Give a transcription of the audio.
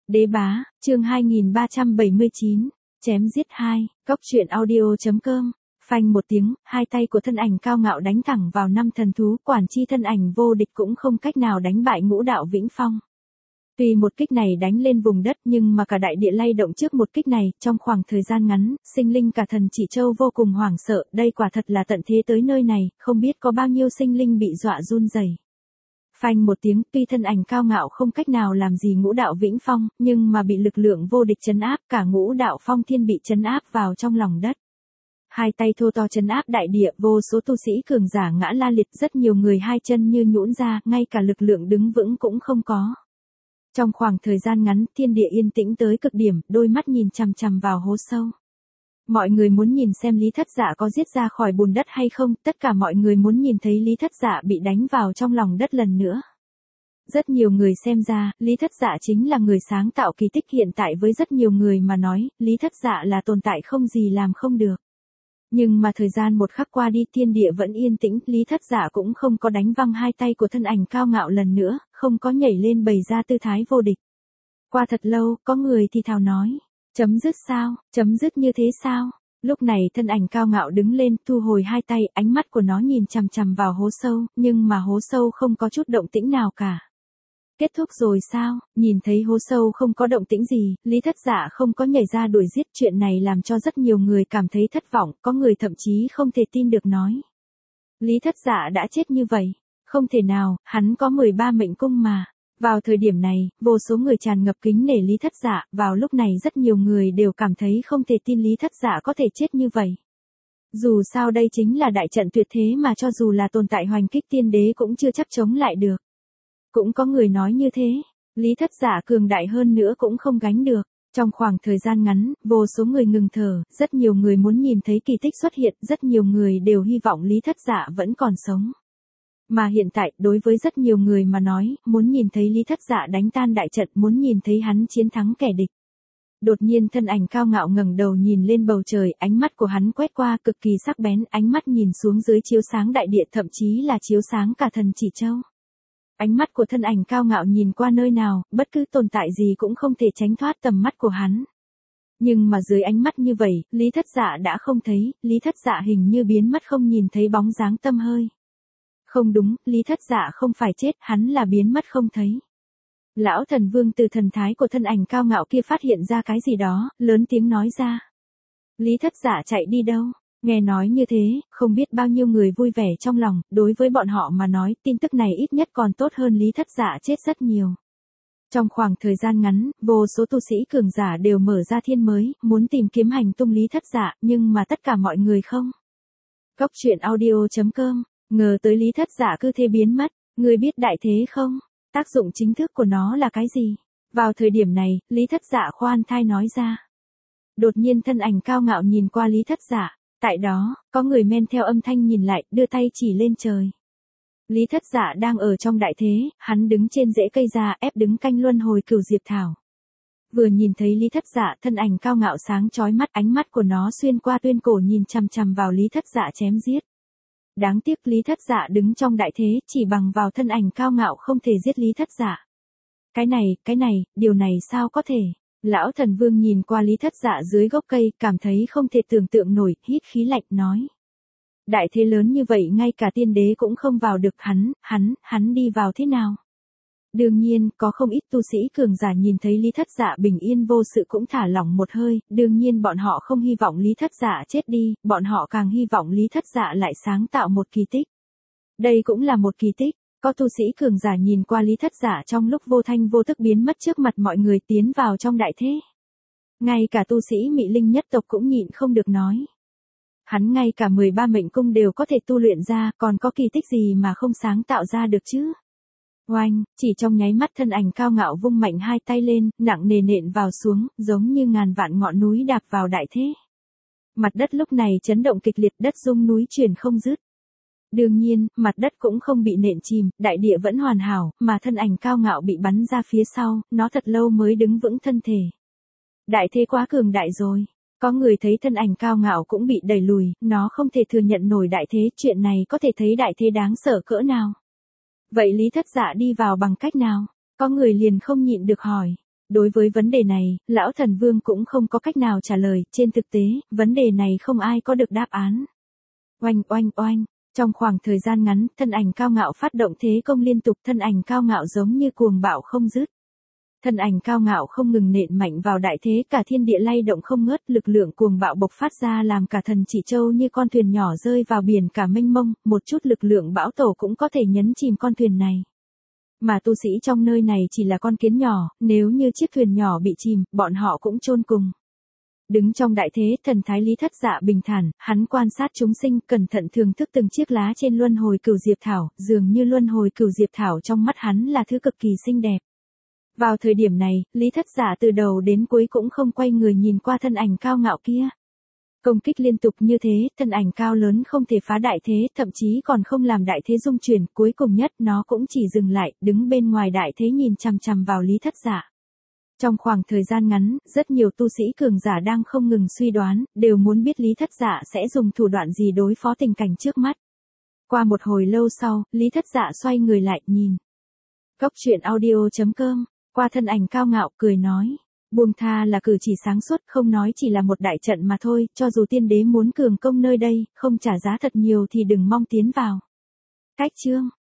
Đế bá, chương 2379, chém giết 2, cóc truyện audio.com. Phanh một tiếng, hai tay của thân ảnh cao ngạo đánh thẳng vào năm thần thú, quản chi thân ảnh vô địch cũng không cách nào đánh bại Ngũ Đạo Vĩnh Phong. Tuy một kích này đánh lên vùng đất nhưng mà cả đại địa lay động trước một kích này, trong khoảng thời gian ngắn, sinh linh cả thần chỉ châu vô cùng hoảng sợ, đây quả thật là tận thế tới nơi này, không biết có bao nhiêu sinh linh bị dọa run rẩy. Phanh một tiếng, tuy thân ảnh cao ngạo không cách nào làm gì Ngũ Đạo Vĩnh Phong, nhưng mà bị lực lượng vô địch trấn áp, cả Ngũ Đạo Phong Thiên bị trấn áp vào trong lòng đất. Hai tay thô to trấn áp đại địa, vô số tu sĩ cường giả ngã la liệt, rất nhiều người hai chân như nhũn ra, ngay cả lực lượng đứng vững cũng không có. Trong khoảng thời gian ngắn, thiên địa yên tĩnh tới cực điểm, đôi mắt nhìn chằm chằm vào hố sâu. Mọi người muốn nhìn xem Lý Thất Dạ có giết ra khỏi bùn đất hay không, tất cả mọi người muốn nhìn thấy Lý Thất Dạ bị đánh vào trong lòng đất lần nữa. Rất nhiều người xem ra, Lý Thất Dạ chính là người sáng tạo kỳ tích, hiện tại với rất nhiều người mà nói, Lý Thất Dạ là tồn tại không gì làm không được. Nhưng mà thời gian một khắc qua đi, thiên địa vẫn yên tĩnh, Lý Thất Dạ cũng không có đánh văng hai tay của thân ảnh cao ngạo lần nữa, không có nhảy lên bày ra tư thái vô địch. Qua thật lâu, có người thì thào nói, chấm dứt sao, chấm dứt như thế sao? Lúc này thân ảnh cao ngạo đứng lên, thu hồi hai tay, ánh mắt của nó nhìn chằm chằm vào hố sâu, nhưng mà hố sâu không có chút động tĩnh nào cả. Kết thúc rồi sao? Nhìn thấy hố sâu không có động tĩnh gì, Lý Thất Dạ không có nhảy ra đuổi giết, chuyện này làm cho rất nhiều người cảm thấy thất vọng, có người thậm chí không thể tin được nói. Lý Thất Dạ đã chết như vậy? Không thể nào, hắn có 13 mệnh cung mà. Vào thời điểm này, vô số người tràn ngập kính nể Lý Thất Dạ, vào lúc này rất nhiều người đều cảm thấy không thể tin Lý Thất Dạ có thể chết như vậy. Dù sao đây chính là đại trận tuyệt thế mà cho dù là tồn tại hoành kích tiên đế cũng chưa chắc chống lại được. Cũng có người nói như thế, Lý Thất Dạ cường đại hơn nữa cũng không gánh được. Trong khoảng thời gian ngắn, vô số người ngừng thở, rất nhiều người muốn nhìn thấy kỳ tích xuất hiện, rất nhiều người đều hy vọng Lý Thất Dạ vẫn còn sống. Mà hiện tại, đối với rất nhiều người mà nói, muốn nhìn thấy Lý Thất Dạ đánh tan đại trận, muốn nhìn thấy hắn chiến thắng kẻ địch. Đột nhiên thân ảnh cao ngạo ngẩng đầu nhìn lên bầu trời, ánh mắt của hắn quét qua cực kỳ sắc bén, ánh mắt nhìn xuống dưới chiếu sáng đại địa, thậm chí là chiếu sáng cả thần chỉ châu. Ánh mắt của thân ảnh cao ngạo nhìn qua nơi nào, bất cứ tồn tại gì cũng không thể tránh thoát tầm mắt của hắn. Nhưng mà dưới ánh mắt như vậy, Lý Thất Dạ đã không thấy, Lý Thất Dạ hình như biến mất không nhìn thấy bóng dáng tăm hơi. Không đúng, Lý Thất Dạ không phải chết, hắn là biến mất không thấy. Lão thần vương từ thần thái của thân ảnh cao ngạo kia phát hiện ra cái gì đó, lớn tiếng nói ra. Lý Thất Dạ chạy đi đâu? Nghe nói như thế, không biết bao nhiêu người vui vẻ trong lòng, đối với bọn họ mà nói, tin tức này ít nhất còn tốt hơn Lý Thất Dạ chết rất nhiều. Trong khoảng thời gian ngắn, vô số tu sĩ cường giả đều mở ra thiên mới, muốn tìm kiếm hành tung Lý Thất Dạ, nhưng mà tất cả mọi người không. Cóc truyện audio.com, ngờ tới Lý Thất Dạ cứ thế biến mất, người biết đại thế không? Tác dụng chính thức của nó là cái gì? Vào thời điểm này, Lý Thất Dạ khoan thai nói ra. Đột nhiên thân ảnh cao ngạo nhìn qua Lý Thất Dạ. Tại đó, có người men theo âm thanh nhìn lại, đưa tay chỉ lên trời. Lý Thất Dạ đang ở trong đại thế, hắn đứng trên rễ cây già ép đứng canh luân hồi cửu diệp thảo. Vừa nhìn thấy Lý Thất Dạ, thân ảnh cao ngạo sáng chói mắt, ánh mắt của nó xuyên qua tuyên cổ nhìn chằm chằm vào Lý Thất Dạ chém giết. Đáng tiếc Lý Thất Dạ đứng trong đại thế, chỉ bằng vào thân ảnh cao ngạo không thể giết Lý Thất Dạ. Cái này, điều này sao có thể? Lão thần vương nhìn qua Lý Thất Dạ dưới gốc cây, cảm thấy không thể tưởng tượng nổi, hít khí lạnh nói. Đại thế lớn như vậy ngay cả tiên đế cũng không vào được, hắn đi vào thế nào? Đương nhiên, có không ít tu sĩ cường giả nhìn thấy Lý Thất Dạ bình yên vô sự cũng thả lỏng một hơi, đương nhiên bọn họ không hy vọng Lý Thất Dạ chết đi, bọn họ càng hy vọng Lý Thất Dạ lại sáng tạo một kỳ tích. Đây cũng là một kỳ tích. Có tu sĩ cường giả nhìn qua Lý Thất Dạ trong lúc vô thanh vô tức biến mất trước mặt mọi người tiến vào trong đại thế. Ngay cả tu sĩ Mị Linh nhất tộc cũng nhịn không được nói. Hắn ngay cả 13 mệnh cung đều có thể tu luyện ra, còn có kỳ tích gì mà không sáng tạo ra được chứ? Oanh, chỉ trong nháy mắt thân ảnh cao ngạo vung mạnh hai tay lên, nặng nề nện vào xuống, giống như ngàn vạn ngọn núi đạp vào đại thế. Mặt đất lúc này chấn động kịch liệt, đất rung núi chuyển không dứt. Đương nhiên, mặt đất cũng không bị nện chìm, đại địa vẫn hoàn hảo, mà thân ảnh cao ngạo bị bắn ra phía sau, nó thật lâu mới đứng vững thân thể. Đại thế quá cường đại rồi. Có người thấy thân ảnh cao ngạo cũng bị đẩy lùi, nó không thể thừa nhận nổi đại thế, chuyện này có thể thấy đại thế đáng sợ cỡ nào. Vậy Lý Thất Dạ đi vào bằng cách nào? Có người liền không nhịn được hỏi. Đối với vấn đề này, lão thần vương cũng không có cách nào trả lời, trên thực tế, vấn đề này không ai có được đáp án. Oanh oanh oanh, trong khoảng thời gian ngắn, thân ảnh cao ngạo phát động thế công liên tục, thân ảnh cao ngạo giống như cuồng bạo không dứt. Thân ảnh cao ngạo không ngừng nện mạnh vào đại thế, cả thiên địa lay động không ngớt, lực lượng cuồng bạo bộc phát ra làm cả thần chỉ châu như con thuyền nhỏ rơi vào biển cả mênh mông, một chút lực lượng bão tổ cũng có thể nhấn chìm con thuyền này. Mà tu sĩ trong nơi này chỉ là con kiến nhỏ, nếu như chiếc thuyền nhỏ bị chìm, bọn họ cũng chôn cùng. Đứng trong đại thế, thần thái Lý Thất Dạ bình thản, hắn quan sát chúng sinh, cẩn thận thưởng thức từng chiếc lá trên luân hồi cửu diệp thảo, dường như luân hồi cửu diệp thảo trong mắt hắn là thứ cực kỳ xinh đẹp. Vào thời điểm này, Lý Thất Dạ từ đầu đến cuối cũng không quay người nhìn qua thân ảnh cao ngạo kia. Công kích liên tục như thế, thân ảnh cao lớn không thể phá đại thế, thậm chí còn không làm đại thế rung chuyển, cuối cùng nhất nó cũng chỉ dừng lại, đứng bên ngoài đại thế nhìn chằm chằm vào Lý Thất Dạ. Trong khoảng thời gian ngắn, rất nhiều tu sĩ cường giả đang không ngừng suy đoán, đều muốn biết Lý Thất Dạ sẽ dùng thủ đoạn gì đối phó tình cảnh trước mắt. Qua một hồi lâu sau, Lý Thất Dạ xoay người lại, nhìn. Góc truyện audio.com, qua thân ảnh cao ngạo, cười nói. Buông tha là cử chỉ sáng suốt, không nói chỉ là một đại trận mà thôi, cho dù tiên đế muốn cường công nơi đây, không trả giá thật nhiều thì đừng mong tiến vào. Cách chương.